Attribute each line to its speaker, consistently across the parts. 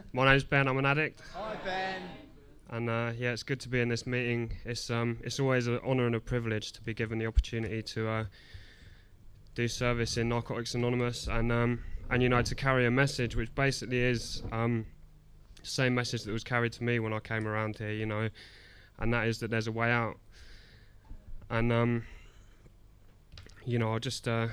Speaker 1: My name's Ben, I'm an addict.
Speaker 2: Hi, Ben.
Speaker 1: And yeah, it's good to be in this meeting. It's always an honour and a privilege to be given the opportunity to do service in Narcotics Anonymous and you know, to carry a message which basically is the same message that was carried to me when I came around here, you know, and that is that there's a way out. And you know, I'll just tell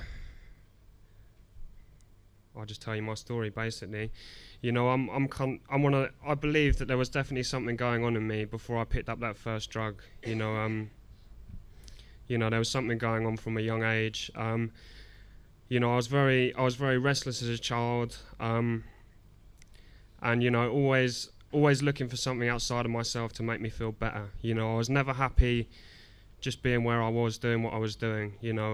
Speaker 1: you my story basically. You know, I believe that there was definitely something going on in me before I picked up that first drug. You know, there was something going on from a young age. You know, I was very restless as a child, and you know, always looking for something outside of myself to make me feel better. You know, I was never happy just being where I was, doing what I was doing. You know,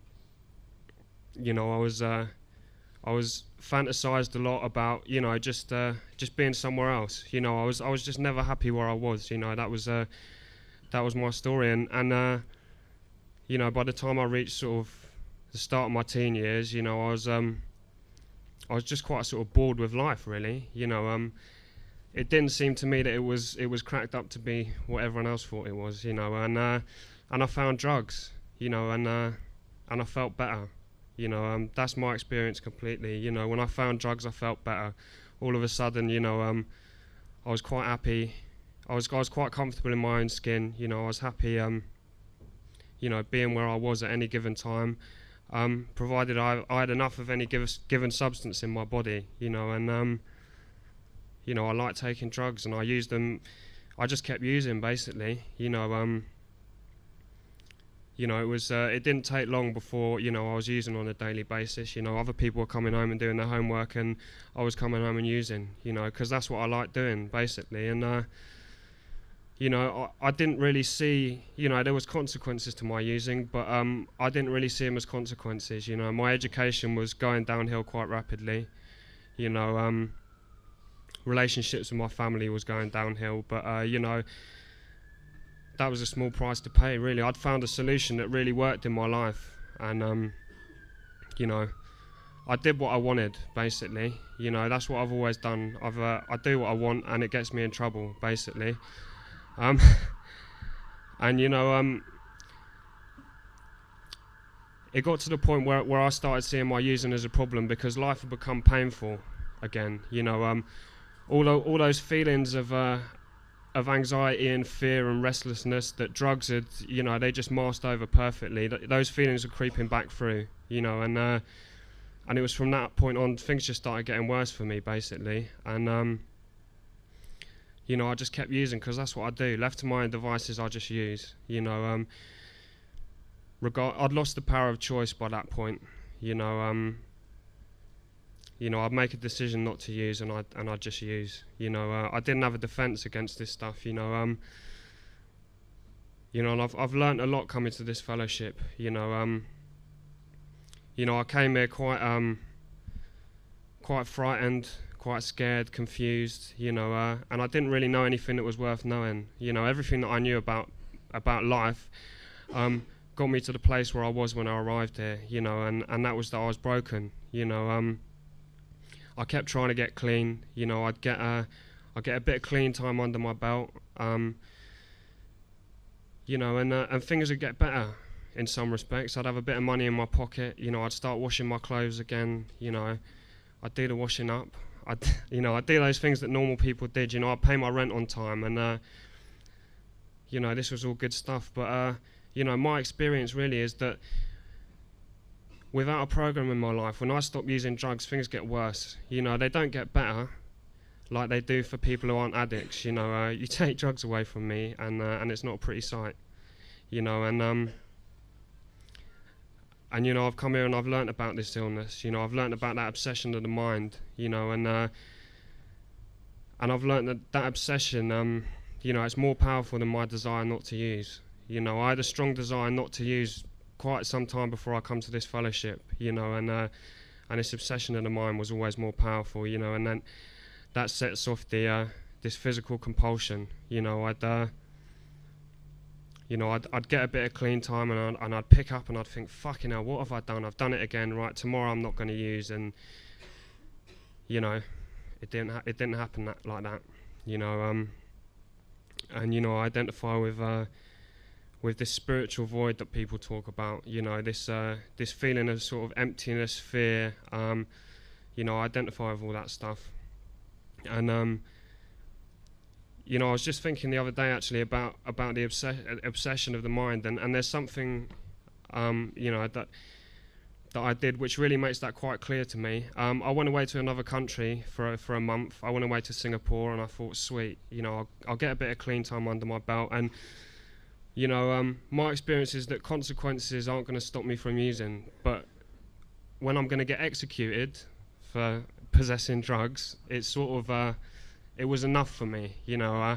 Speaker 1: I was fantasized a lot about, you know, just being somewhere else. You know, I was just never happy where I was. You know, that was my story, and you know, by the time I reached sort of the start of my teen years, you know, I was just quite sort of bored with life, really. You know, it didn't seem to me that it was cracked up to be what everyone else thought it was. You know, and I found drugs. You know, and I felt better. You know, that's my experience completely. You know, when I found drugs, I felt better. All of a sudden, you know, I was quite happy. I was quite comfortable in my own skin. You know, I was happy, you know, being where I was at any given time, provided I had enough of any given substance in my body. You know, and you know, I liked taking drugs, and I used them. I just kept using, basically. You know, it didn't take long before, you know, I was using on a daily basis. You know, other people were coming home and doing their homework, and I was coming home and using, you know, because that's what I like doing, basically. And, you know, I didn't really see, you know, there was consequences to my using, but I didn't really see them as consequences. You know, my education was going downhill quite rapidly. You know, relationships with my family was going downhill, but, you know, that was a small price to pay, really. I'd found a solution that really worked in my life, and you know, I did what I wanted, basically. You know, that's what I've always done. I do what I want, and it gets me in trouble, basically. And you know, it got to the point where I started seeing my using as a problem because life had become painful again. You know, all those feelings of anxiety and fear and restlessness that drugs had, you know, they just masked over perfectly. Those feelings were creeping back through, you know, and it was from that point on things just started getting worse for me, basically. And you know, I just kept using because that's what I do. Left to my own devices, I just use. You know, I'd lost the power of choice by that point. You know, I'd make a decision not to use, and I'd just use. You know, I didn't have a defence against this stuff. You know, and I've learnt a lot coming to this fellowship. You know, I came here quite frightened, quite scared, confused. You know, and I didn't really know anything that was worth knowing. You know, everything that I knew about life got me to the place where I was when I arrived here. You know, and that was that I was broken. You know, I kept trying to get clean. You know, I'd get a bit of clean time under my belt. You know, and things would get better in some respects. I'd have a bit of money in my pocket. You know, I'd start washing my clothes again. You know, I'd do the washing up. I'd do those things that normal people did. You know, I'd pay my rent on time, and you know, this was all good stuff. But you know, my experience really is that without a program in my life, when I stop using drugs, things get worse. You know, they don't get better like they do for people who aren't addicts. You know, you take drugs away from me, and it's not a pretty sight. You know, and you know, I've come here and I've learnt about this illness. You know, I've learnt about that obsession of the mind. You know, and I've learnt that obsession. You know, it's more powerful than my desire not to use. You know, I had a strong desire not to use quite some time before I come to this fellowship, you know, and this obsession of the mind was always more powerful, you know, and then that sets off the this physical compulsion. You know, I'd get a bit of clean time, and I'd pick up and I'd think, fucking hell, what have I done? I've done it again. Right, tomorrow I'm not going to use, and you know, it didn't happen like that, you know. And you know, I identify with this spiritual void that people talk about. You know, this feeling of sort of emptiness, fear. You know, I identify with all that stuff. And you know, I was just thinking the other day actually about the obsession of the mind, and there's something, you know, that I did which really makes that quite clear to me. I went away to another country for a month. I went away to Singapore, and I thought, sweet, you know, I'll get a bit of clean time under my belt. And you know, my experience is that consequences aren't going to stop me from using, but when I'm going to get executed for possessing drugs, it's sort of it was enough for me, you know.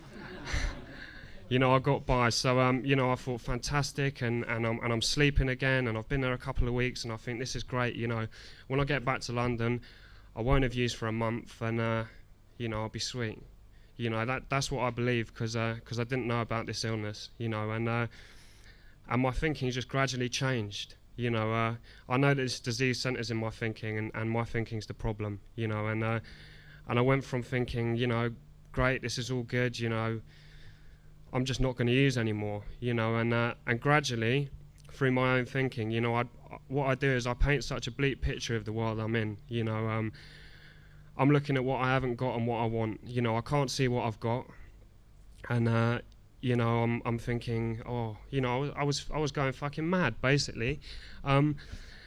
Speaker 1: You know, I got by. So you know, I thought fantastic, and I'm sleeping again, and I've been there a couple of weeks, and I think this is great. You know, when I get back to London, I won't have used for a month, and you know, I'll be sweet. You know, that's what I believe, because I didn't know about this illness. You know, and my thinking just gradually changed. You know, I know that this disease centres in my thinking, and my thinking's the problem. You know, and I went from thinking, you know, great, this is all good. You know, I'm just not going to use anymore, you know, and gradually, through my own thinking, you know, what I do is I paint such a bleak picture of the world I'm in, you know. I'm looking at what I haven't got and what I want, you know. I can't see what I've got, and you know, I'm thinking, oh, you know, I was going fucking mad, basically, and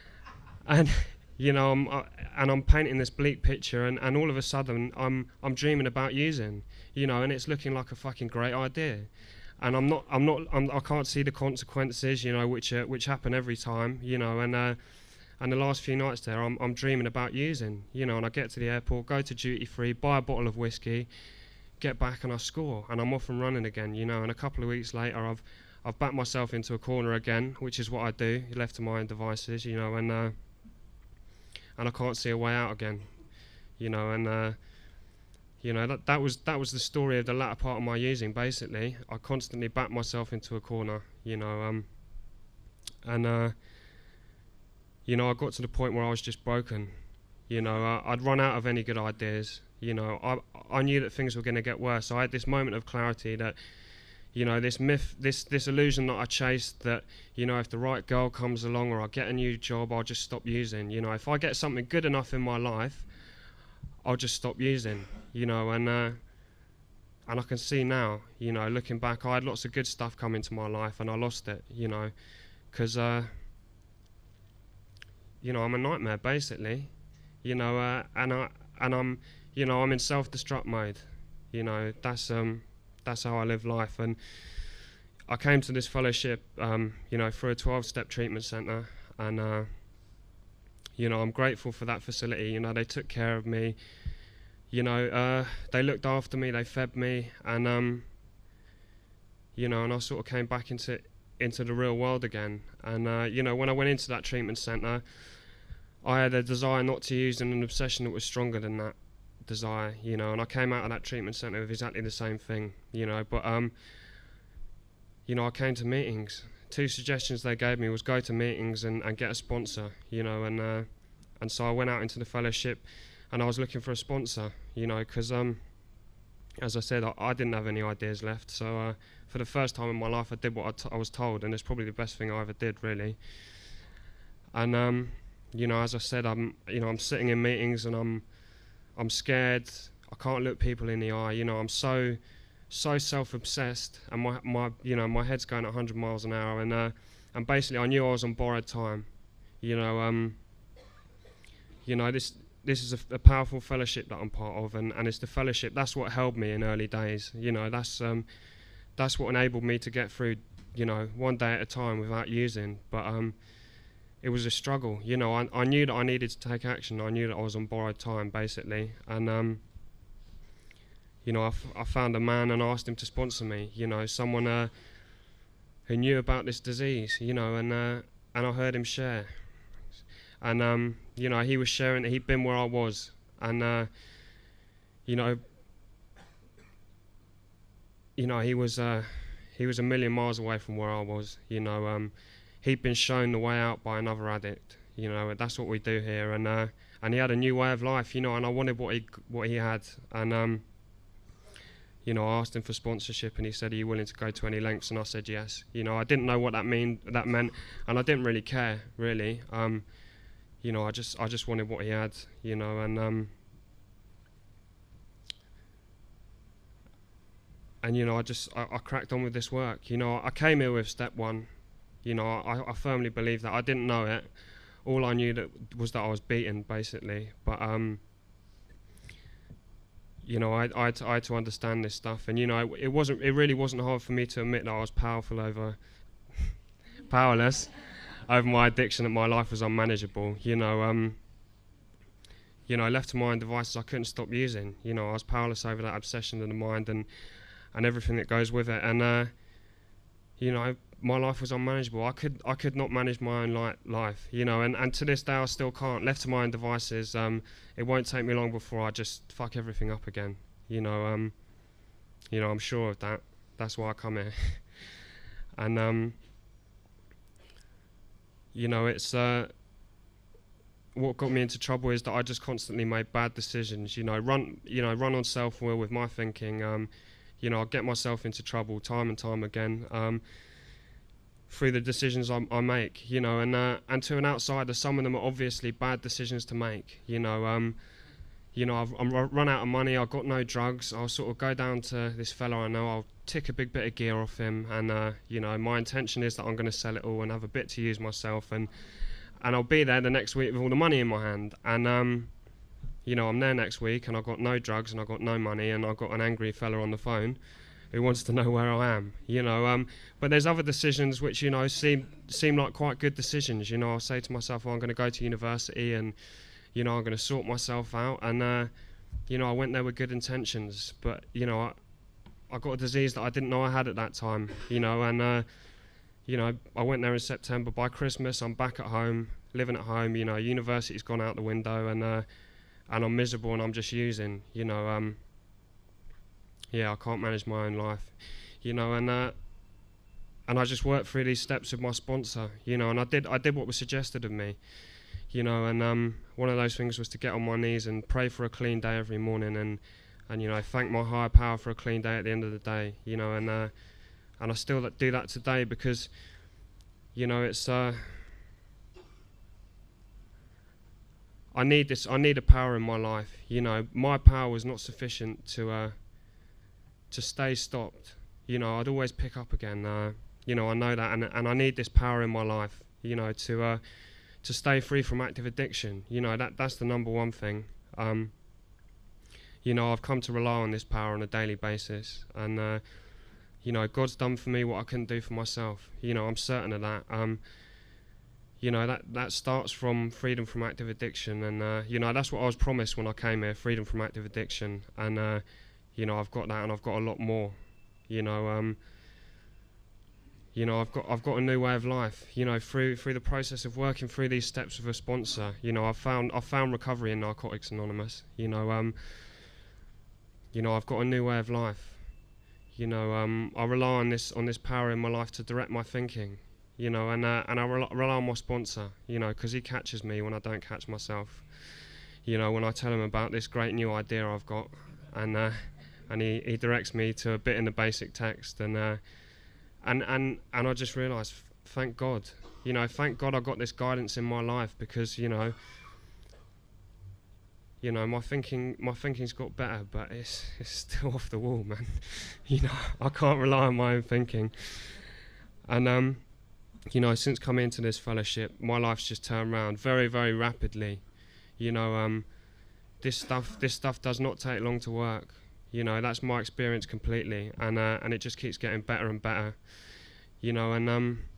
Speaker 1: you know, I'm painting this bleak picture, and all of a sudden I'm dreaming about using, you know, and it's looking like a fucking great idea, and I can't see the consequences, you know, which happen every time, you know, and the last few nights there I'm dreaming about using, you know, and I get to the airport, go to duty free, buy a bottle of whiskey, get back, and I score, and I'm off and running again, you know, and a couple of weeks later I've backed myself into a corner again, which is what I do, left to my own devices, you know, and I can't see a way out again, you know, and you know, that was the story of the latter part of my using. Basically, I constantly backed myself into a corner, you know, and you know, I got to the point where I was just broken, you know. I'd run out of any good ideas, you know. I knew that things were going to get worse. So I had this moment of clarity that, you know, this myth, this illusion that I chased, that, you know, if the right girl comes along or I get a new job, I'll just stop using. You know, if I get something good enough in my life, I'll just stop using. You know, and I can see now, you know, looking back, I had lots of good stuff come into my life, and I lost it. You know, because you know, I'm a nightmare basically. You know, and I'm, you know, I'm in self-destruct mode. You know, that's how I live life. And I came to this fellowship, you know, through a 12-step treatment centre, and you know, I'm grateful for that facility. You know, they took care of me. You know, they looked after me, they fed me, and you know, and I sort of came back into the real world again. And you know, when I went into that treatment centre, I had a desire not to use and an obsession that was stronger than that desire, you know, and I came out of that treatment centre with exactly the same thing, you know. But you know, I came to meetings. 2 suggestions they gave me was go to meetings and get a sponsor, you know, and so I went out into the fellowship, and I was looking for a sponsor, you know, because as I said, I didn't have any ideas left. So for the first time in my life, I did what I was told, and it's probably the best thing I ever did, really. And you know, as I said, I'm sitting in meetings, and I'm scared. I can't look people in the eye. You know, I'm so self-obsessed, and my you know, my head's going at 100 miles an hour, and basically I knew I was on borrowed time. You know, this is a powerful fellowship that I'm part of, and it's the fellowship that's what held me in early days. You know, that's what enabled me to get through, you know, one day at a time without using. But it was a struggle. You know, I knew that I needed to take action. I knew that I was on borrowed time, basically, and you know, I found a man and asked him to sponsor me. You know, someone who knew about this disease. You know, and I heard him share, and you know, he was sharing that he'd been where I was, and you know, he was a million miles away from where I was. You know, he'd been shown the way out by another addict. You know, that's what we do here. And he had a new way of life, you know, and I wanted what he had. And you know, I asked him for sponsorship, and he said, "Are you willing to go to any lengths?" And I said yes. You know, I didn't know what that meant, and I didn't really care, really. You know, I just wanted what he had, you know, and you know, I cracked on with this work. You know, I came here with step one. You know, I firmly believe that. I didn't know it. All I knew was that I was beaten, basically. But you know, I had to understand this stuff, and you know, it really wasn't hard for me to admit that I was powerless over my addiction, that my life was unmanageable. You know, left to my own devices, I couldn't stop using. You know, I was powerless over that obsession of the mind and everything that goes with it. And you know, my life was unmanageable. I could not manage my own life. You know, and to this day I still can't. Left to my own devices, it won't take me long before I just fuck everything up again. You know, I'm sure of that. That's why I come here. And you know, it's what got me into trouble is that I just constantly made bad decisions. You know, run on self-will with my thinking. You know, I get myself into trouble time and time again through the decisions I make. You know, and to an outsider, some of them are obviously bad decisions to make. You know, I'm run out of money. I've got no drugs. I'll sort of go down to this fella I know. I'll tick a big bit of gear off him, and you know, my intention is that I'm going to sell it all and have a bit to use myself, and I'll be there the next week with all the money in my hand. And you know, I'm there next week, and I've got no drugs, and I've got no money, and I've got an angry fella on the phone who wants to know where I am. You know, but there's other decisions which, you know, seem like quite good decisions. You know, I'll say to myself, well, I'm going to go to university, and you know, I'm going to sort myself out. And you know, I went there with good intentions, but you know, I got a disease that I didn't know I had at that time. You know, and you know, I went there in September. By Christmas, I'm back at home, living at home. You know, university's gone out the window, and I'm miserable, and I'm just using. You know, yeah, I can't manage my own life. You know, and I just worked through these steps with my sponsor. You know, and I did what was suggested of me. You know, and one of those things was to get on my knees and pray for a clean day every morning, and you know, thank my higher power for a clean day at the end of the day. You know, and I still do that today, because you know, it's I need a power in my life. You know, my power was not sufficient to stay stopped. You know, I'd always pick up again. You know, I know that, and I need this power in my life. You know, to stay free from active addiction. You know, that's the number one thing. You know, I've come to rely on this power on a daily basis, and you know, God's done for me what I couldn't do for myself. You know, I'm certain of that. You know, that starts from freedom from active addiction, and you know, that's what I was promised when I came here, freedom from active addiction. And you know, I've got that, and I've got a lot more. You know, I've got a new way of life. You know, through the process of working through these steps with a sponsor. You know, I've found recovery in Narcotics Anonymous. You know, I've got a new way of life. You know, I rely on this power in my life to direct my thinking. You know, and I rely on my sponsor. You know, because he catches me when I don't catch myself. You know, when I tell him about this great new idea I've got, and he directs me to a bit in the basic text, and I just realised, thank God. You know, thank God I got this guidance in my life, because you know, my thinking's got better, but it's still off the wall, man. You know, I can't rely on my own thinking. And you know, since coming into this fellowship, my life's just turned around very, very rapidly. You know, this stuff does not take long to work. You know, that's my experience completely, and it just keeps getting better and better. You know, and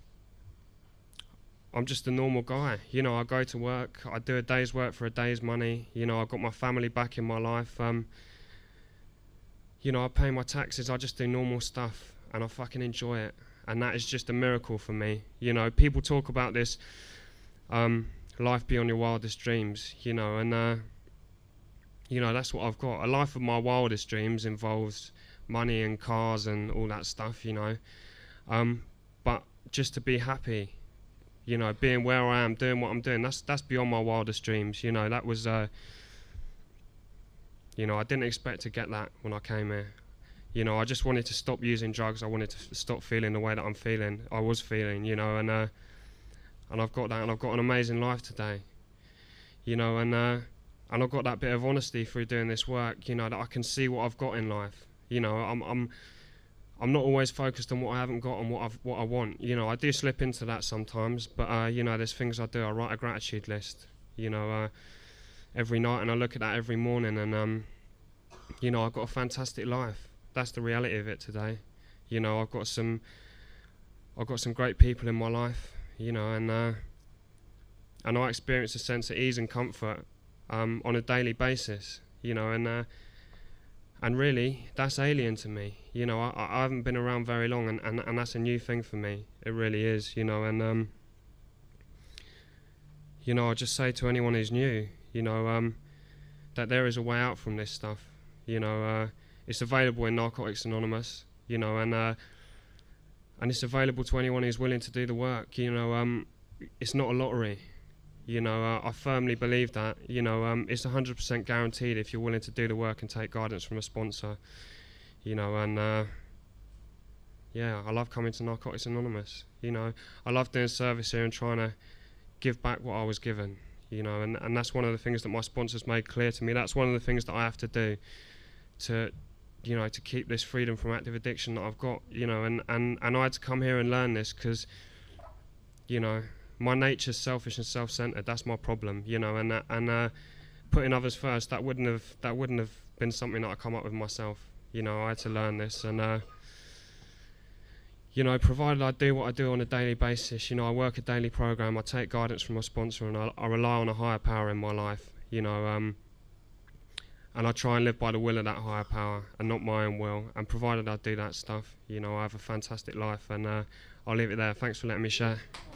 Speaker 1: I'm just a normal guy. You know, I go to work, I do a day's work for a day's money. You know, I've got my family back in my life. You know, I pay my taxes, I just do normal stuff, and I fucking enjoy it. And that is just a miracle for me. You know, people talk about this life beyond your wildest dreams, you know, and you know, that's what I've got. A life of my wildest dreams involves money and cars and all that stuff, you know. But just to be happy, You know, being where I am, doing what I'm doing, that's beyond my wildest dreams. You know, that was, you know, I didn't expect to get that when I came here. You know, I just wanted to stop using drugs. I wanted to stop feeling the way that I was feeling, you know, and I've got that, and I've got an amazing life today. You know, and I've got that bit of honesty through doing this work, you know, that I can see what I've got in life. You know, I'm not always focused on what I haven't got and what I want. You know, I do slip into that sometimes, but you know, there's things I do. I write a gratitude list, you know, every night, and I look at that every morning, and you know, I've got a fantastic life. That's the reality of it today. You know, I've got some great people in my life, you know, and I experience a sense of ease and comfort on a daily basis, you know, and really, that's alien to me. You know, I haven't been around very long, and that's a new thing for me. It really is, you know, and you know, I just say to anyone who's new, you know, that there is a way out from this stuff. You know, it's available in Narcotics Anonymous, you know, and it's available to anyone who's willing to do the work. You know, it's not a lottery. You know, I firmly believe that. You know, it's 100% guaranteed if you're willing to do the work and take guidance from a sponsor. You know, and yeah, I love coming to Narcotics Anonymous. You know, I love doing service here and trying to give back what I was given. You know, and that's one of the things that my sponsors made clear to me. That's one of the things that I have to do to, you know, to keep this freedom from active addiction that I've got. You know, and I had to come here and learn this because, you know, my nature's selfish and self-centered. That's my problem, you know, and putting others first. That wouldn't have been something that I come up with myself. You know, I had to learn this, and you know, provided I do what I do on a daily basis. You know, I work a daily program. I take guidance from my sponsor, and I rely on a higher power in my life. You know, and I try and live by the will of that higher power and not my own will. And provided I do that stuff, you know, I have a fantastic life, and I'll leave it there. Thanks for letting me share.